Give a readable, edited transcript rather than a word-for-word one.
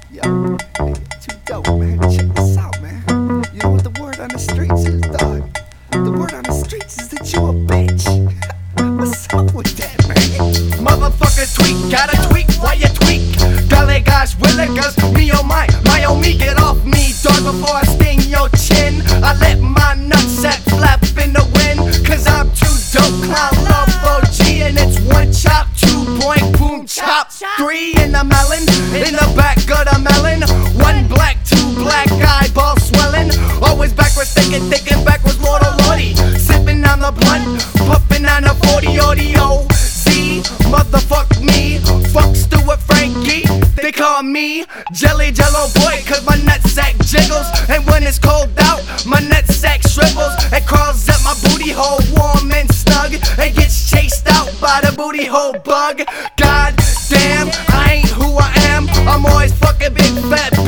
Yo, nigga, too dope, man. Check this out, man. You know what the word on the streets is, dog? The word on the streets is that you a bitch. What's up with that, man? Motherfucker tweak, gotta tweak, why you tweak? Dale gas, willigas, me oh my oh me, get off me, dog, before I sting your chin. I let my nutsack flap in the wind, cause I'm too dope, clown love OG, and it's one chop, 2 point, boom, chop, 3 in the melon, in the back of the melon, 1 black, 2 black, eyeball swelling, always backwards thinking backwards, Lord oh lordy, sipping on the blunt, puffing on the 40 audio. Motherfuck me, fuck Stuart Frankie. They call me Jelly Jello Boy, cause my nutsack jiggles. And when it's cold out, my nutsack shrivels and crawls up my booty hole warm and snug, and gets chased out by the booty hole bug. God damn, I ain't who I am. I'm always fucking big fat